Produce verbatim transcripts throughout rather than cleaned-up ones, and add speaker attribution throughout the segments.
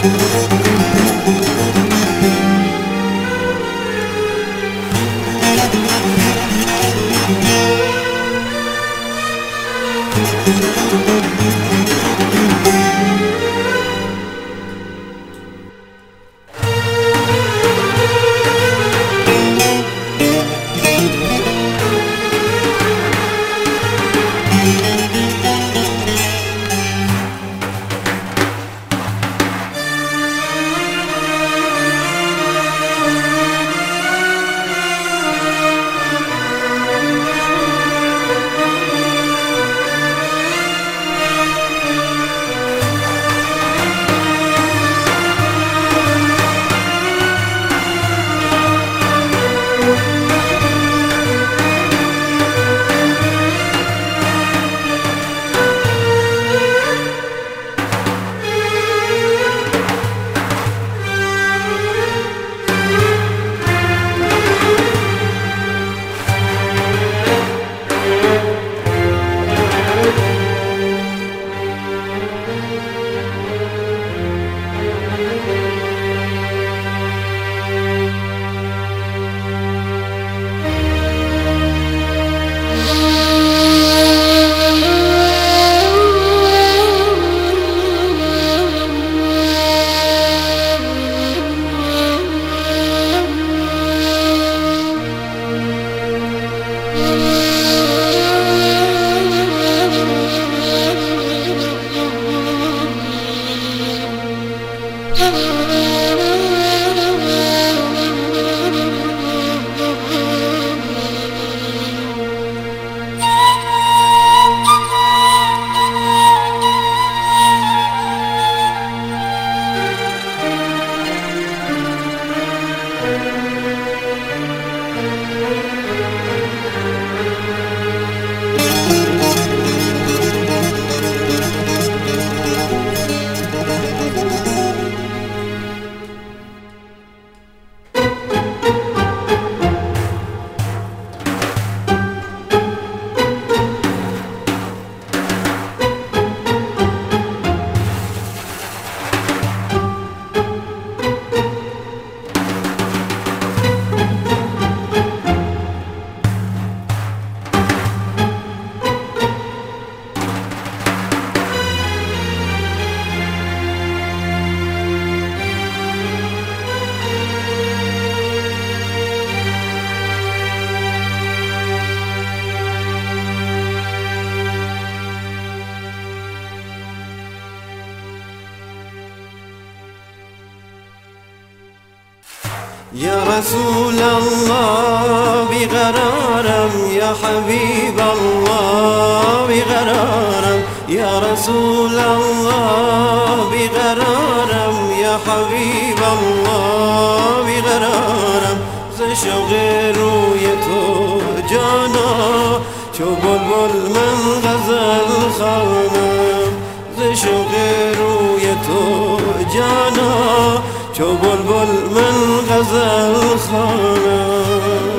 Speaker 1: يا رسول الله بقرارم، يا حبيب الله بقرارم، يا رسول الله بقرارم، يا حبيب الله بقرارم. ز شوق روی تو جانا چو بلبل من غزل خوانم، ز شوق روی تو جانا چو بلبل من غزل خوانم.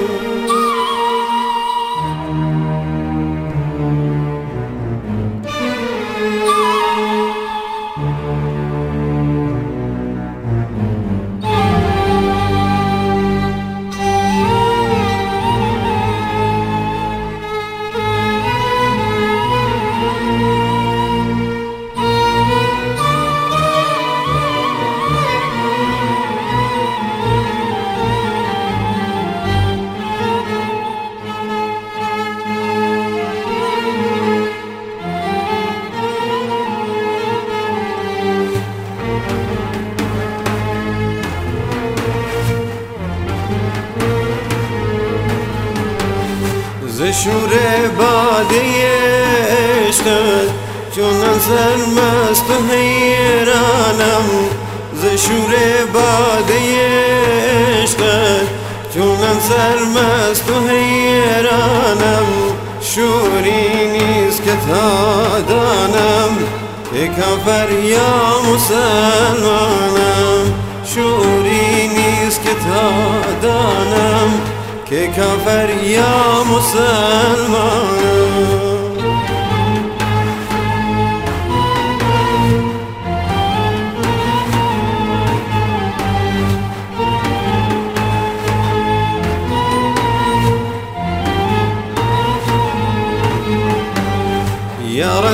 Speaker 1: ز شور باده عشقت چونم سرمست و حیرانم، ز شور باده عشقت چونم سرمست و حیرانم. شوری نیست که تا دانم که کافر یا مسلمانم، شوری نیست که تا دانم که کافر یا مسلمانم.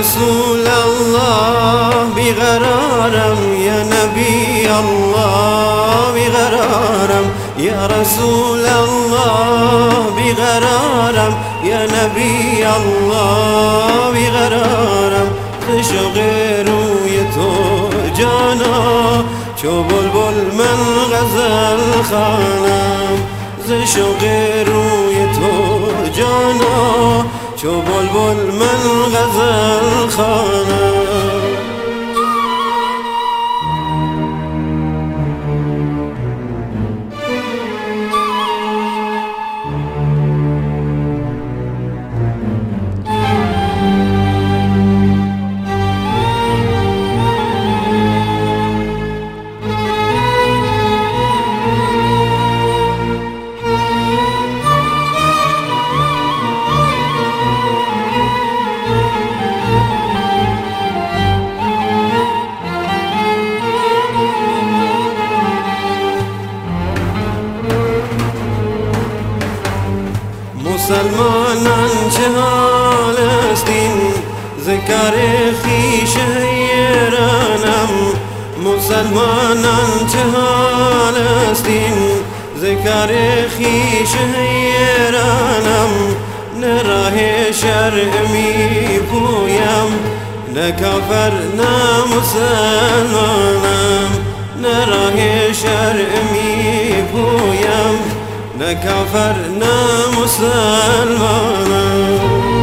Speaker 1: رسول الله بیقرارم، یا نبی الله بیقرارم، یا رسول الله بیقرارم، یا نبی الله بیقرارم. ز شوق روی تو جانا چو بلبل من غزل خوانم، ز شوق روی تو جانا چو بلبل من غزل خوانم. مسلمانان چه حال استین ز کار خویش حیرانم، مسلمانان چه حال استین ز کار خویش حیرانم. نه راه شرع می پویم، نه کافر نه مسلمانم، نه راه شرع می پویم، نه کافر نه مسلمانم.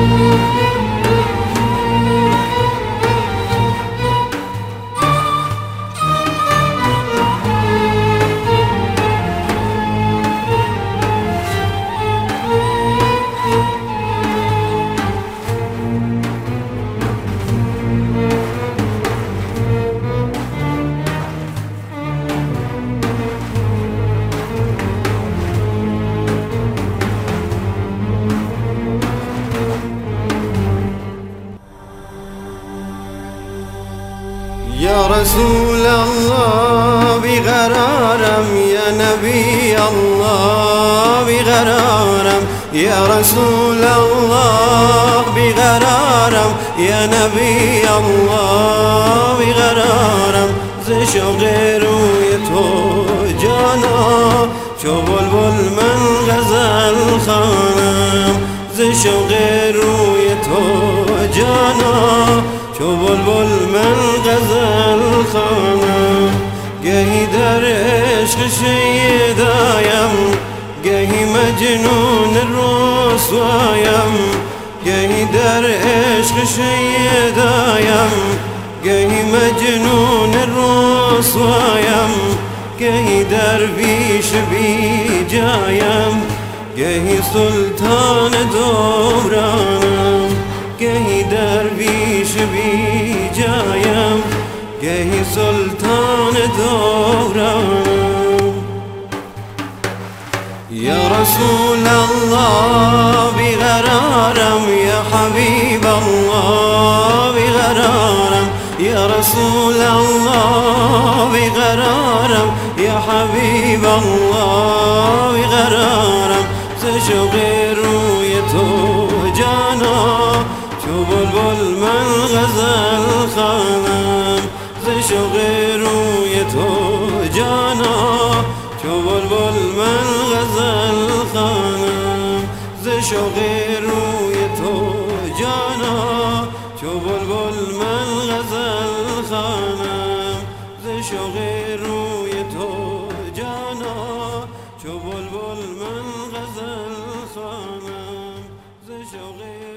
Speaker 1: یا رسول الله بیقرارم، یا نبی الله بیقرارم، یا رسول الله بیقرارم، یا نبی الله بیقرارم. ز شوق روی تو جانا چو بلبل من غزل خوانم، ز شوق روی تو جانا چو بلبل من غزل خوانم. گهی در عشق شیدایم، گهی مجنون رسوایم، گهی در عشق شیدایم، گهی مجنون رسوایم، گهی درویش بی جایم، گهی سلطان دورانم، گهی درویش بی جایم، گهی سلطان دورانم. یا رسول الله بیقرارم، یا حبیب الله بیقرارم، یا رسول الله بیقرارم، یا حبیب الله بیقرارم. ز شوق روی تو جانا چو بلبل من غزل خوانم، ز شوق روی تو جانا چو بلبل من غزل خوانم، ز شوق روی تو جانا چو بلبل من غزل خوانم، ز شوق روی تو جانا چو بلبل من غزل خوانم، ز شوق